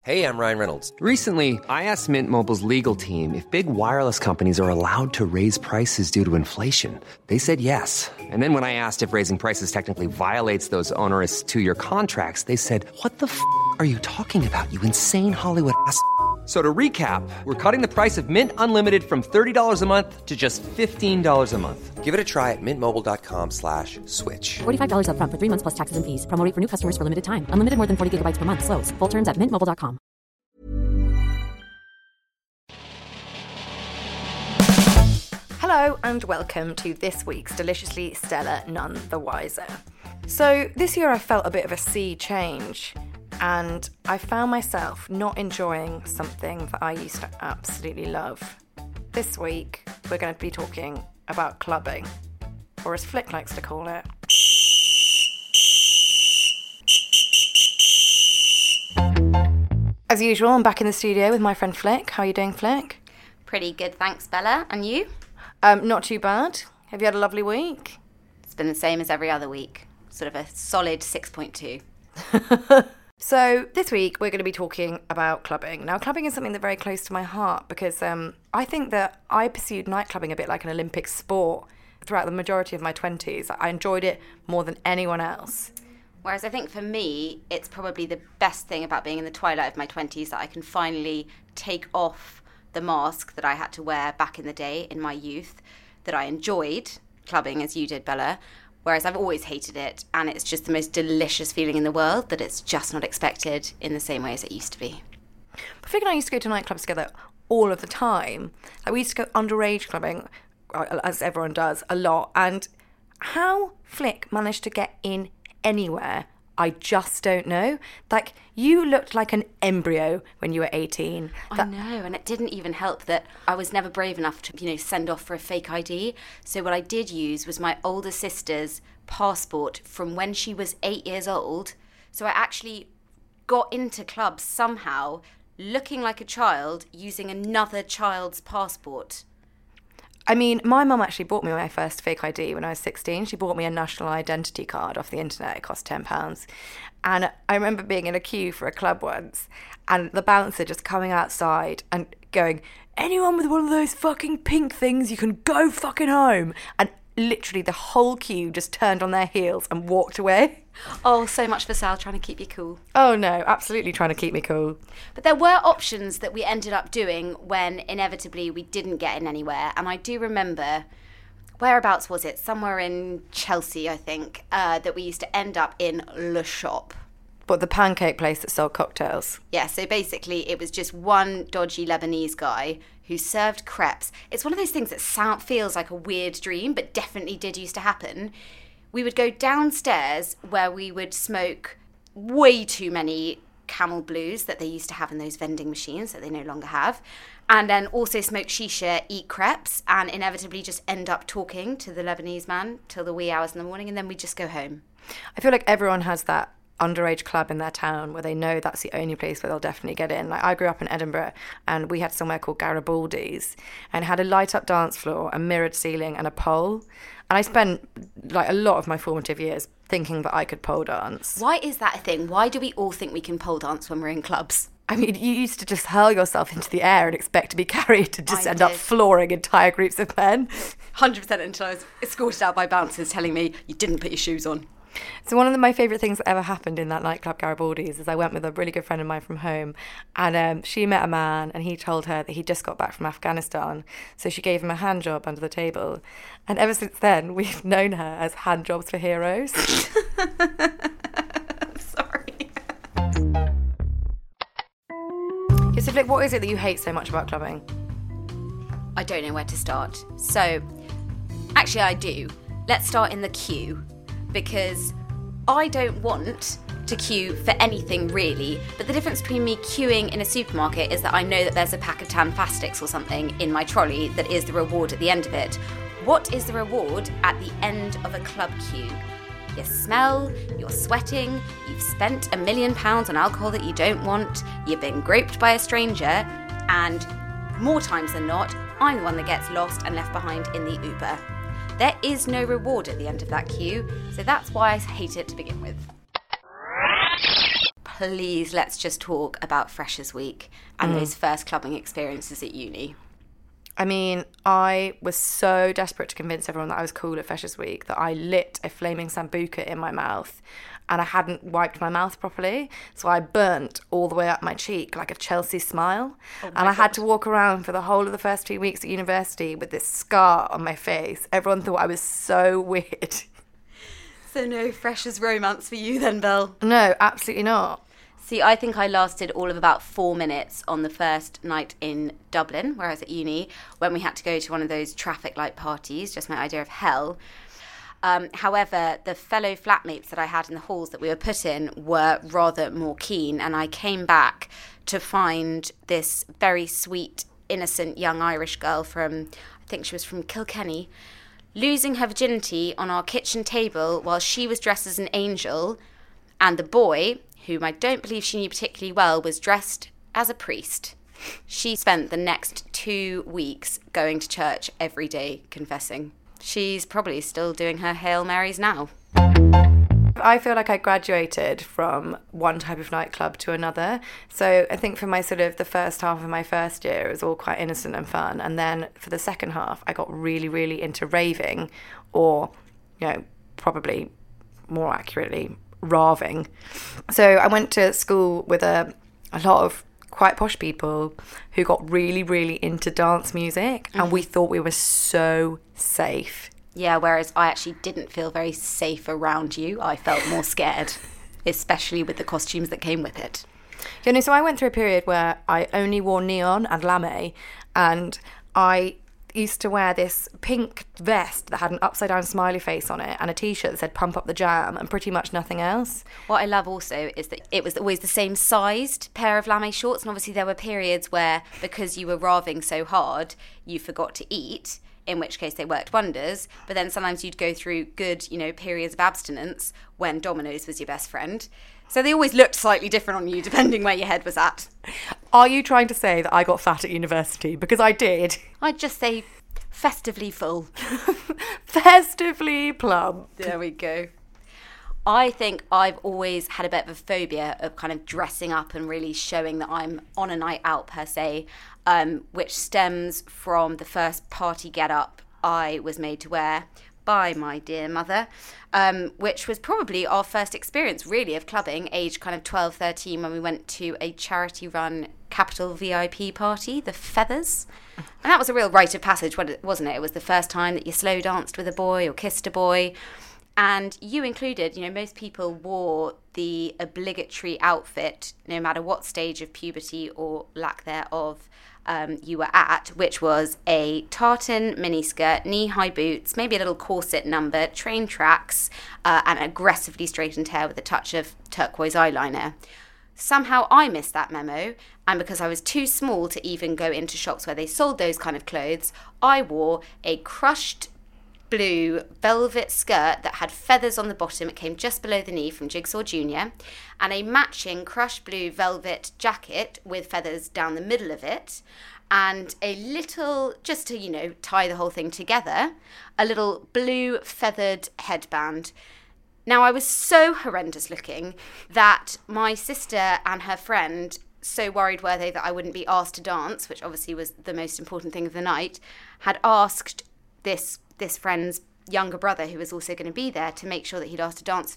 Hey, I'm Ryan Reynolds. Recently, I asked Mint Mobile's legal team if big wireless companies are allowed to raise prices due to inflation. They said yes. And then when I asked if raising prices technically violates those onerous two-year contracts, they said, "What the f*** are you talking about, you insane Hollywood ass?" So to recap, we're cutting the price of Mint Unlimited from $30 a month to just $15 a month. Give it a try at mintmobile.com/switch. $45 up front for 3 months plus taxes and fees. Promo rate for new customers for limited time. Unlimited more than 40 gigabytes per month. Slows full terms at mintmobile.com. Hello and welcome to this week's Deliciously Stellar None the Wiser. So this year I felt a bit of a sea change, and I found myself not enjoying something that I used to absolutely love. This week we're going to be talking about clubbing, or as Flick likes to call it. As usual, I'm back in the studio with my friend Flick. How are you doing, Flick? Pretty good, thanks, Bella. And you? Not too bad. Have you had a lovely week? It's been the same as every other week. Sort of a solid 6.2. So this week we're going to be talking about clubbing. Now, clubbing is something that's very close to my heart because I think that I pursued night clubbing a bit like an Olympic sport throughout the majority of my 20s. I enjoyed it more than anyone else. Whereas I think for me, it's probably the best thing about being in the twilight of my 20s that I can finally take off the mask that I had to wear back in the day in my youth, that I enjoyed clubbing as you did, Bella. Whereas I've always hated it, and it's just the most delicious feeling in the world that it's just not expected in the same way as it used to be. But Fig and I used to go to nightclubs together all of the time. Like, we used to go underage clubbing, as everyone does, a lot. And how Flick managed to get in anywhere, I just don't know. Like, you looked like an embryo when you were 18. I know, and it didn't even help that I was never brave enough to, send off for a fake ID. So what I did use was my older sister's passport from when she was 8 years old. So I actually got into clubs somehow looking like a child using another child's passport. I mean, my mum actually bought me my first fake ID when I was 16. She bought me a national identity card off the internet. It cost £10. And I remember being in a queue for a club once and the bouncer just coming outside and going, "Anyone with one of those fucking pink things, you can go fucking home." And literally the whole queue just turned on their heels and walked away. Oh, so much for Sal trying to keep you cool. Oh no, absolutely trying to keep me cool. But there were options that we ended up doing when inevitably we didn't get in anywhere. And I do remember, whereabouts was it? Somewhere in Chelsea, I think, that we used to end up in Le Shop. But the pancake place that sold cocktails. Yeah, so basically it was just one dodgy Lebanese guy who served crepes. It's one of those things that feels like a weird dream, but definitely did used to happen. We would go downstairs where we would smoke way too many Camel Blues that they used to have in those vending machines that they no longer have, and then also smoke shisha, eat crepes, and inevitably just end up talking to the Lebanese man till the wee hours in the morning, and then we'd just go home. I feel like everyone has that underage club in their town where they know that's the only place where they'll definitely get in. Like, I grew up in Edinburgh and we had somewhere called Garibaldi's and had a light up dance floor, a mirrored ceiling and a pole. And I spent like a lot of my formative years thinking that I could pole dance. Why is that a thing? Why do we all think we can pole dance when we're in clubs? I mean, you used to just hurl yourself into the air and expect to be carried to just end up flooring entire groups of men. 100% until I was escorted out by bouncers telling me you didn't put your shoes on. So one of my favourite things that ever happened in that nightclub Garibaldi's is I went with a really good friend of mine from home, and she met a man and he told her that he just got back from Afghanistan, so she gave him a hand job under the table, and ever since then we've known her as Hand Jobs for Heroes. Sorry. So Flick, what is it that you hate so much about clubbing? I don't know where to start. So, actually I do. Let's start in the queue. Because I don't want to queue for anything really, but the difference between me queuing in a supermarket is that I know that there's a pack of Tanfastics or something in my trolley that is the reward at the end of it. What is the reward at the end of a club queue? You smell, you're sweating, you've spent £1 million on alcohol that you don't want, you've been groped by a stranger, and more times than not, I'm the one that gets lost and left behind in the Uber. There is no reward at the end of that queue, so that's why I hate it to begin with. please, let's just talk about Freshers' Week and those first clubbing experiences at uni. I mean, I was so desperate to convince everyone that I was cool at Freshers' Week that I lit a flaming sambuca in my mouth, and I hadn't wiped my mouth properly, so I burnt all the way up my cheek like a Chelsea smile. And I had to walk around for the whole of the first 2 weeks at university with this scar on my face. Everyone thought I was so weird. So no Freshers' romance for you then, Belle? No, absolutely not. See, I think I lasted all of about 4 minutes on the first night in Dublin, where I was at uni, when we had to go to one of those traffic light parties, just my idea of hell. However, the fellow flatmates that I had in the halls that we were put in were rather more keen, and I came back to find this very sweet, innocent young Irish girl from, I think she was from Kilkenny, losing her virginity on our kitchen table while she was dressed as an angel, and the boy, whom I don't believe she knew particularly well, was dressed as a priest. She spent the next 2 weeks going to church every day, confessing. She's probably still doing her Hail Marys now. I feel like I graduated from one type of nightclub to another. So I think for my sort of the first half of my first year, it was all quite innocent and fun. And then for the second half, I got really, really into raving, or, you know, probably more accurately, raving. So I went to school with a lot of quite posh people who got really, really into dance music, and we thought we were so safe. Yeah, whereas I actually didn't feel very safe around you. I felt more scared, especially with the costumes that came with it. You know, so I went through a period where I only wore neon and lame, and I used to wear this pink vest that had an upside-down smiley face on it and a T-shirt that said "Pump Up the Jam" and pretty much nothing else. What I love also is that it was always the same sized pair of lame shorts, and obviously there were periods where, because you were raving so hard, you forgot to eat, in which case they worked wonders, but then sometimes you'd go through good, you know, periods of abstinence when Domino's was your best friend. So they always looked slightly different on you, depending where your head was at. Are you trying to say that I got fat at university? Because I did. I'd just say festively full. Festively plump. There we go. I think I've always had a bit of a phobia of kind of dressing up and really showing that I'm on a night out per se, which stems from the first party get-up I was made to wear by my dear mother, which was probably our first experience really of clubbing, age kind of 12, 13, when we went to a charity-run Capital VIP party, the Feathers. And that was a real rite of passage, wasn't it? It was the first time that you slow danced with a boy or kissed a boy. And you included, you know, most people wore the obligatory outfit, no matter what stage of puberty or lack thereof you were at, which was a tartan miniskirt, knee-high boots, maybe a little corset number, train tracks, and aggressively straightened hair with a touch of turquoise eyeliner. Somehow I missed that memo, and because I was too small to even go into shops where they sold those kind of clothes, I wore a crushed blue velvet skirt that had feathers on the bottom. It came just below the knee from Jigsaw Junior, and a matching crushed blue velvet jacket with feathers down the middle of it, and a little, just to, you know, tie the whole thing together, a little blue feathered headband. Now, I was so horrendous looking that my sister and her friend, so worried were they that I wouldn't be asked to dance, which obviously was the most important thing of the night, had asked this friend's younger brother, who was also going to be there, to make sure that he'd asked to dance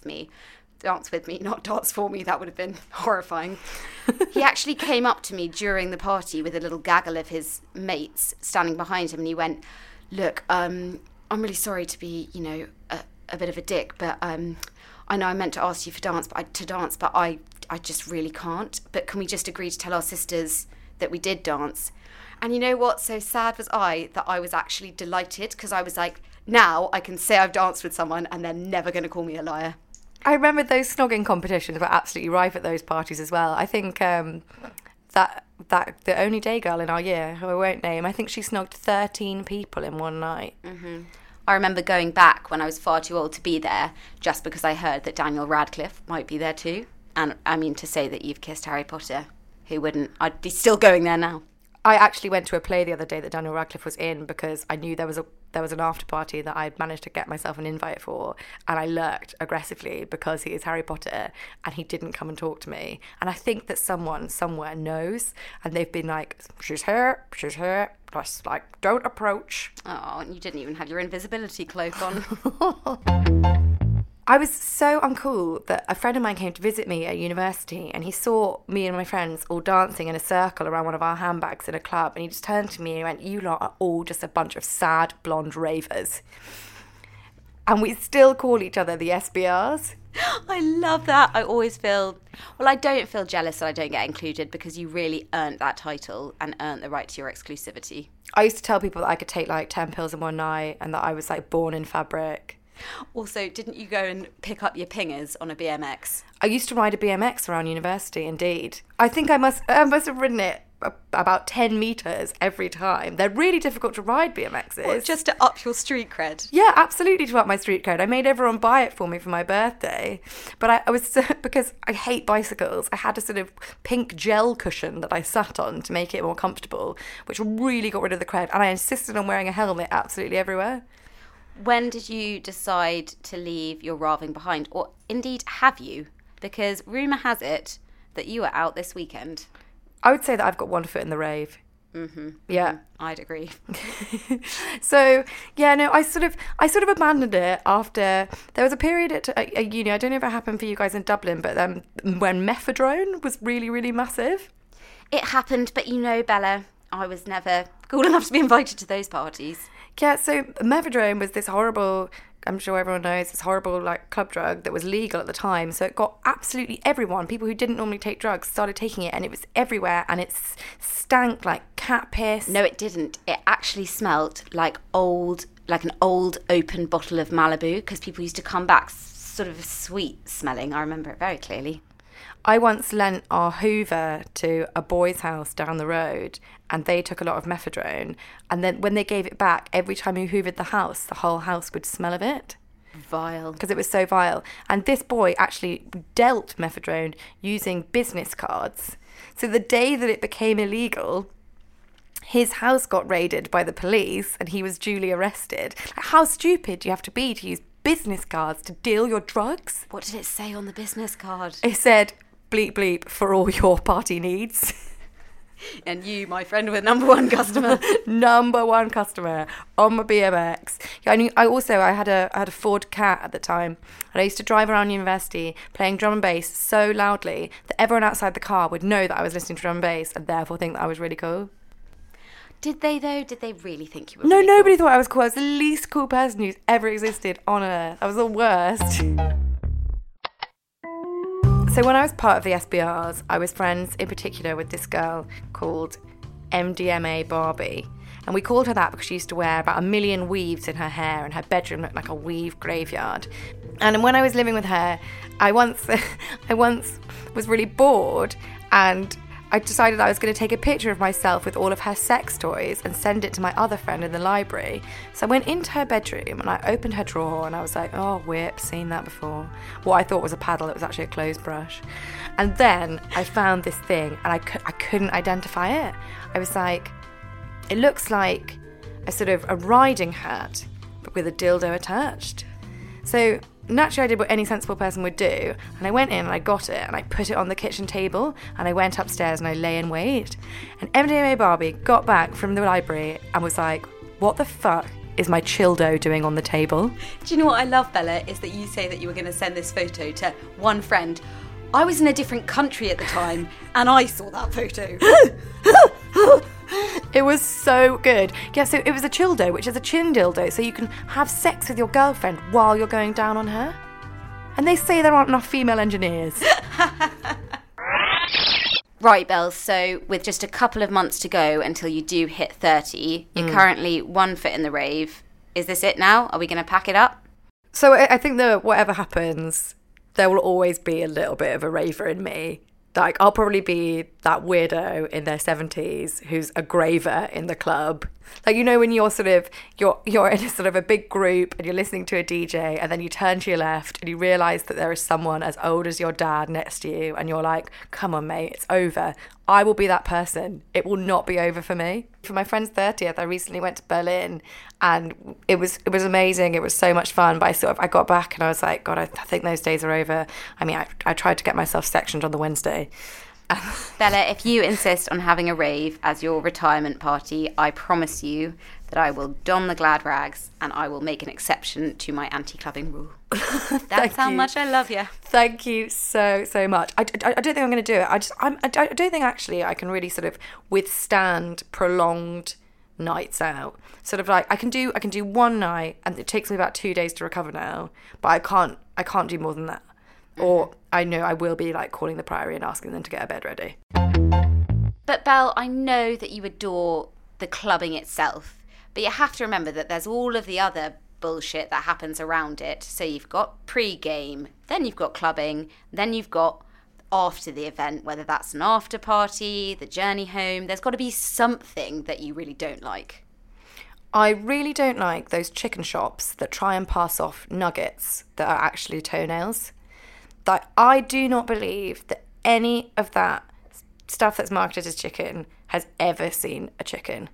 with me, not dance for me. That would have been horrifying. He actually came up to me during the party with a little gaggle of his mates standing behind him, and he went, "Look, I'm really sorry to be, you know, a bit of a dick, but I know I meant to ask you to dance, but I just really can't. But can we just agree to tell our sisters that we did dance?" And you know what? So sad was I that I was actually delighted, because I was like, now I can say I've danced with someone and they're never going to call me a liar. I remember those snogging competitions were absolutely rife at those parties as well. I think that the only day girl in our year, who I won't name, I think she snogged 13 people in one night. Mm-hmm. I remember going back when I was far too old to be there, just because I heard that Daniel Radcliffe might be there too. And I mean, to say that you've kissed Harry Potter, who wouldn't? I'd be still going there now. I actually went to a play the other day that Daniel Radcliffe was in, because I knew there was there was an after party that I'd managed to get myself an invite for, and I lurked aggressively because he is Harry Potter, and he didn't come and talk to me. And I think that someone somewhere knows, and they've been like, she's here, just like, don't approach. Oh, and you didn't even have your invisibility cloak on. I was so uncool that a friend of mine came to visit me at university, and he saw me and my friends all dancing in a circle around one of our handbags in a club, and he just turned to me and he went, you lot are all just a bunch of sad blonde ravers. And we still call each other the SBRs. I love that. I always feel, well, I don't feel jealous that I don't get included, because you really earned that title and earned the right to your exclusivity. I used to tell people that I could take like 10 pills in one night and that I was like born in fabric. Also, didn't you go and pick up your pingers on a BMX? I used to ride a BMX around university, indeed. I think I must have ridden it about 10 metres every time. They're really difficult to ride, BMXs. What, just to up your street cred? Yeah, absolutely, to up my street cred. I made everyone buy it for me for my birthday. But I was, because I hate bicycles, I had a sort of pink gel cushion that I sat on to make it more comfortable, which really got rid of the cred. And I insisted on wearing a helmet absolutely everywhere. When did you decide to leave your raving behind? Or indeed, have you? Because rumour has it that you are out this weekend. I would say that I've got one foot in the rave. Mm-hmm. Yeah. I'd agree. So, yeah, no, I sort of abandoned it after, there was a period at uni, I don't know if it happened for you guys in Dublin, but when Mephedrone was really, really massive. It happened, but you know, Bella, I was never cool enough to be invited to those parties. Yeah, so Mephedrone was this horrible, I'm sure everyone knows, this horrible like club drug that was legal at the time. So it got absolutely everyone, people who didn't normally take drugs, started taking it, and it was everywhere, and it stank like cat piss. No, it didn't. It actually smelt like an old open bottle of Malibu, because people used to come back sort of sweet smelling. I remember it very clearly. I once lent our Hoover to a boy's house down the road, and they took a lot of Mephedrone, and then when they gave it back, every time you hoovered the whole house would smell of it. Vile. Because it was so vile. And this boy actually dealt Mephedrone using business cards. So the day that it became illegal, his house got raided by the police and he was duly arrested. Like, how stupid do you have to be to use business cards to deal your drugs? What did it say on the business card? It said, bleep bleep for all your party needs. And you, my friend, were number one customer. Number one customer on my BMX. Yeah, I had a Ford Cat at the time, and I used to drive around university playing drum and bass so loudly that everyone outside the car would know that I was listening to drum and bass, and therefore think that I was really cool. Did they, though? Did they really think you were No, really nobody cool? thought I was cool. I was the least cool person who's ever existed on earth. I was the worst. So when I was part of the SBRs, I was friends in particular with this girl called MDMA Barbie. And we called her that because she used to wear about 1 million weaves in her hair, and her bedroom looked like a weave graveyard. And when I was living with her, I once was really bored, and I decided I was going to take a picture of myself with all of her sex toys and send it to my other friend in the library. So I went into her bedroom and I opened her drawer, and I was like, oh, whip, seen that before. What I thought was a paddle, it was actually a clothes brush. And then I found this thing, and I couldn't identify it. I was like, it looks like a sort of a riding hat, but with a dildo attached. So naturally I did what any sensible person would do, and I went in and I got it and I put it on the kitchen table, and I went upstairs and I lay in wait. And MDMA Barbie got back from the library and was like, what the fuck is my childo doing on the table? Do you know what I love, Bella, is that you say that you were going to send this photo to one friend. I was in a different country at the time, and I saw that photo. It was so good. Yeah, so it was a childo, which is a chin dildo, so you can have sex with your girlfriend while you're going down on her. And they say there aren't enough female engineers. Right, Bells, so with just a couple of months to go until you do hit 30, you're currently 1 foot in the rave. Is this it now? Are we going to pack it up? So I think that whatever happens, there will always be a little bit of a raver in me. Like, I'll probably be that weirdo in their 70s who's a graver in the club. Like, you know, when you're you're in a sort of a big group and you're listening to a DJ, and then you turn to your left and you realise that there is someone as old as your dad next to you, and you're like, come on, mate, it's over. I will be that person. It will not be over for me. For my friend's 30th, I recently went to Berlin, and it was amazing. It was so much fun. But I got back and I was like, God, I think those days are over. I mean, I tried to get myself sectioned on the Wednesday. Bella, if you insist on having a rave as your retirement party, I promise you that I will don the glad rags and I will make an exception to my anti-clubbing rule. That's how much I love you. Thank you so much. I don't think I'm going to do it. I don't think actually I can really sort of withstand prolonged nights out. Sort of like I can do one night, and it takes me about 2 days to recover now, but I can't do more than that. Or I know I will be like calling the Priory and asking them to get a bed ready. But Belle, I know that you adore the clubbing itself, but you have to remember that there's all of the other bullshit that happens around it. So you've got pre-game, then you've got clubbing, then you've got after the event, whether that's an after party, the journey home. There's got to be something that you really don't like. I really don't like those chicken shops that try and pass off nuggets that are actually toenails. That I do not believe that any of that stuff that's marketed as chicken has ever seen a chicken.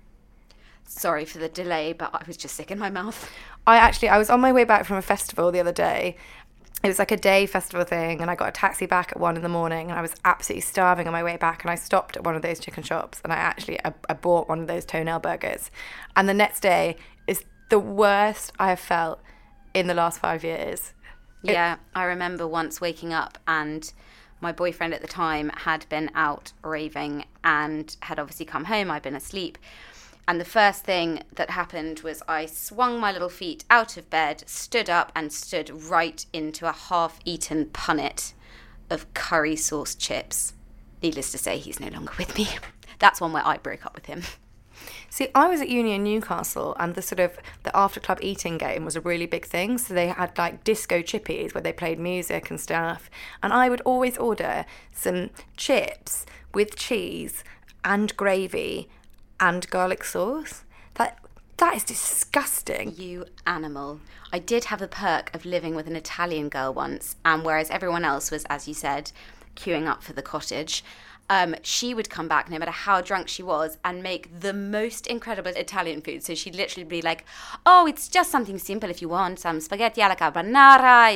Sorry for the delay, but I was just sick in my mouth. I was on my way back from a festival the other day. It was like a day festival thing, and I got a taxi back at 1 a.m, and I was absolutely starving on my way back, and I stopped at one of those chicken shops, and I bought one of those toenail burgers. And the next day is the worst I have felt in the last 5 years. Yeah, I remember once waking up and my boyfriend at the time had been out raving and had obviously come home. I'd been asleep. And the first thing that happened was I swung my little feet out of bed, stood up and stood right into a half-eaten punnet of curry sauce chips. Needless to say, he's no longer with me. That's one where I broke up with him. See, I was at uni in Newcastle, and the after club eating game was a really big thing. So they had like disco chippies where they played music and stuff. And I would always order some chips with cheese and gravy and garlic sauce. That is disgusting. You animal. I did have the perk of living with an Italian girl once, and whereas everyone else was, as you said, queuing up for the cottage, she would come back no matter how drunk she was and make the most incredible Italian food. So she'd literally be like, oh, it's just something simple if you want, some spaghetti alla carbonara.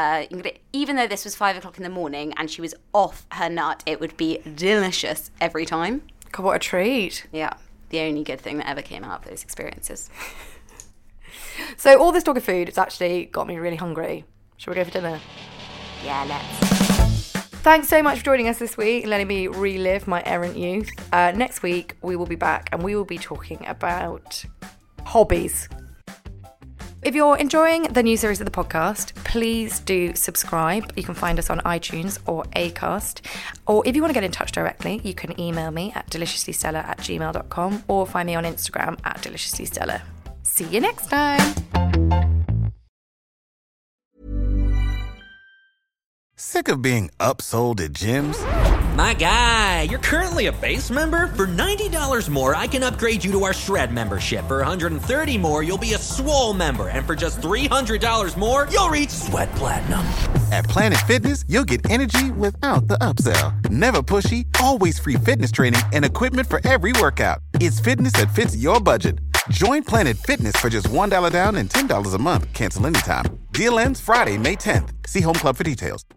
Even though this was 5 o'clock in the morning and she was off her nut, it would be delicious every time. God, what a treat. Yeah, the only good thing that ever came out of those experiences. So all this talk of food has actually got me really hungry. Shall we go for dinner? Yeah, let's. Thanks so much for joining us this week and letting me relive my errant youth. Next week, we will be back and we will be talking about hobbies. If you're enjoying the new series of the podcast, please do subscribe. You can find us on iTunes or Acast. Or if you want to get in touch directly, you can email me at deliciouslystellar@gmail.com or find me on Instagram at deliciouslystellar. See you next time. Sick of being upsold at gyms? My guy, you're currently a base member. For $90 more, I can upgrade you to our Shred membership. For $130 more, you'll be a Swole member. And for just $300 more, you'll reach Sweat Platinum. At Planet Fitness, you'll get energy without the upsell. Never pushy, always free fitness training and equipment for every workout. It's fitness that fits your budget. Join Planet Fitness for just $1 down and $10 a month. Cancel anytime. Deal ends Friday, May 10th. See Home Club for details.